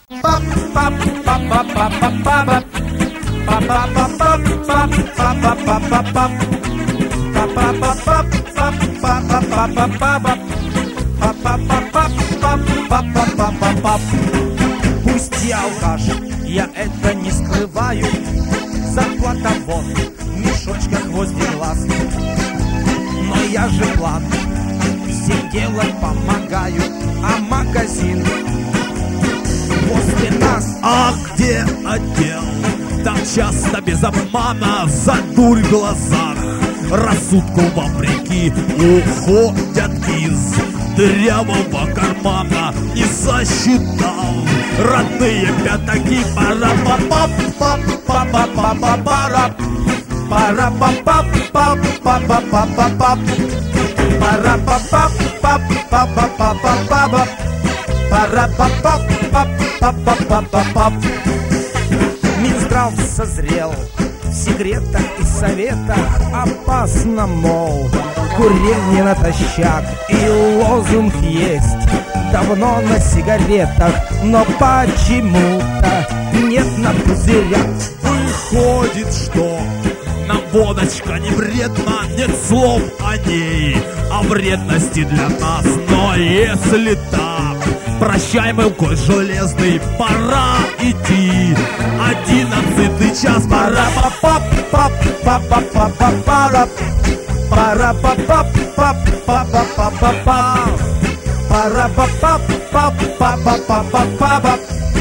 Пусть я алкаш, я это не скрываю. Зарплата вот в мешочках возле глаз. Но я же план всем делать помогаю. А магазин возле нас. А где отдел? Там часто без обмана за дурь в глазах рассудку вопреки уходят из дырявого кармана. Не засчитал родные пятаки. Пара-па-па-па-па-па-па-па-пара. Пара-па-па-па-па-па-па-па-па. Пара-па-па-па-па-па-па-па-па. Пара-па-па-па-па-па-па-па. Минздрав созрел в секретах и советах. Опасно, мол, курение натощак. И лозунг есть давно на сигаретах, но почему-то нет на пузырях. Выходит, что нам водочка не вредна, нет слов о ней, о вредности для нас. Но если так, прощай, мой конь железный, пора идти. 11-й час, пора. Пара-па-па-па-па-па-па-пара. Пара-па-па-па-па-па-па-па. Пара-па-па-па-па-па-па-па-па.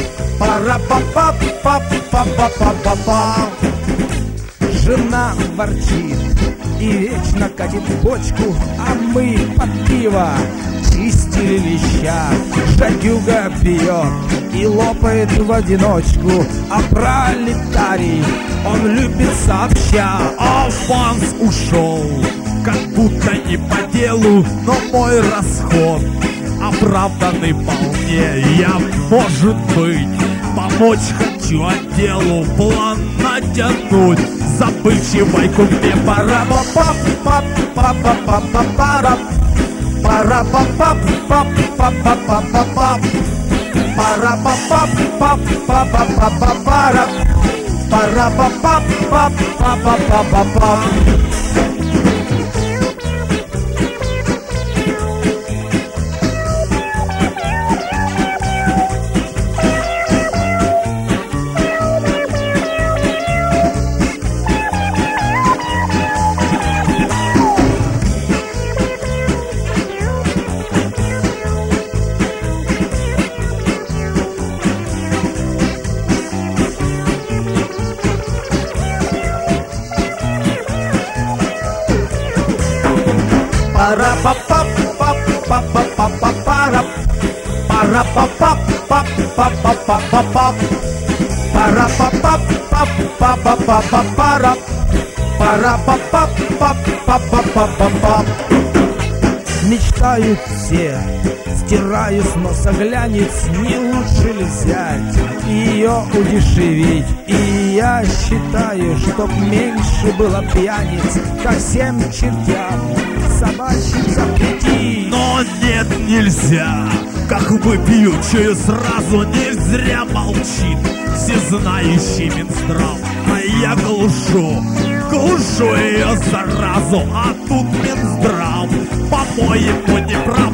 Пара-па-па-па-па-па-па-па. Жена ворчит и вечно катит бочку, а мы под пиво чистили леща. Жадюга пьет и лопает в одиночку, а пролетарий, он любит сообща. Аванс ушел, как будто не по делу, но мой расход оправданный вполне. Я, может быть, помочь хочу отделу, план натянуть забывчивой купе. Пара-па-па-па-па-па-па-па-пара. Пара-па-па-па-па-па-па-па-па. Пара-па-па-па-па-па-па-пара. Пара-па-па-па-па-па-па-па. Пара-па-па-па-па-па-па-пара. Пара-па-па-па-па-па-па-па. Пара-па-па-па-па-па-па-пара. Пара-па-па-па-па-па-па-па. Мечтают все, стираю с носа глянец. Не лучше ли взять и ее удешевить? И я считаю, чтоб меньше было пьяниц, ко всем чертям собачьим запрети. Но нет, нельзя, как выпью, чую сразу, не зря молчит всезнающий Минздрав. А я глушу ее заразу, а тут Минздрав, по-моему, не прав.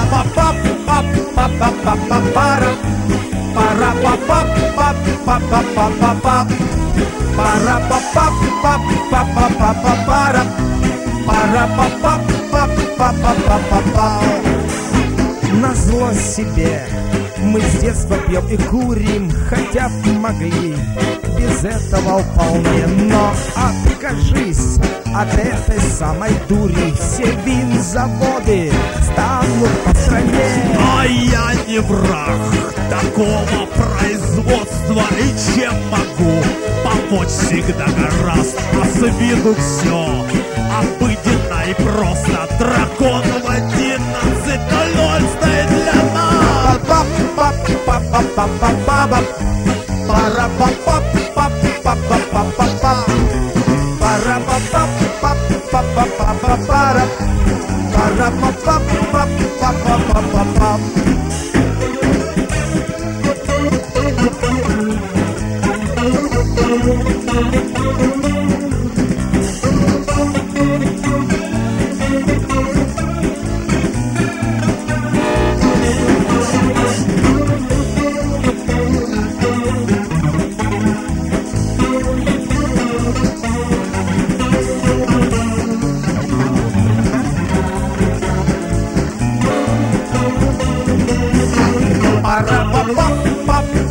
Пара-па-па-па-па-па-па-пара. Пара-па-па-па-па-па-па-па. Пара-па-па-па-па-па-па-пара. Пара-па-па-па-па-па-па-па. Назло себе мы с детства пьем и курим, хотя б могли без этого вполне. Но откажись от этой самой дури, все винзаводы станут по стране. А я не враг такого производства, и чем могу помочь всегда гораздо. А с виду все обыденно и просто. Дракон в 11:00 стоит для нас. Пара-па-па-па-па-па-па-па. Пара-па-па-па-па-па-па-па. Пара-па-па-па-па-па-па-пара. Пара-па-па-па-па-па-па-па.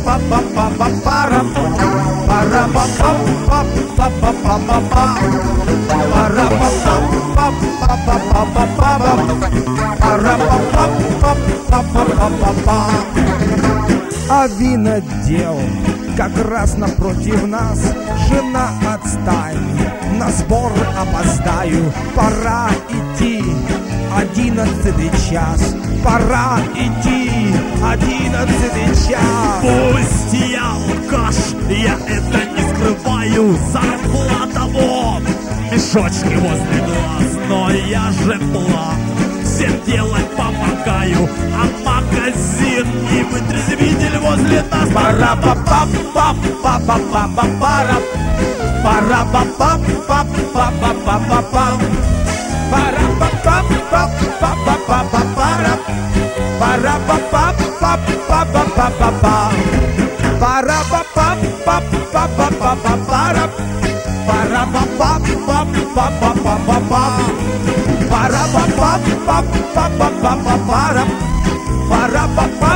А винодел как раз напротив нас. Жена, отстань, на сбор опоздаю. Пора идти, 11 час. Пора идти, 11 час. Пусть я алкаш, я это не скрываю. Зарплата вот, мешочки возле глаз, но я же план всем делать помогаю, а магазин и вытрезвитель возле нас. Пора па па па па па па па пара. Пора па па па па па па па па. Пора па па па па па па па пара. Пора па па па па па па па па. Пора па па па па па па па пара. Пора па па па па па па па па. Пора па па па па па па па пара. Пора па па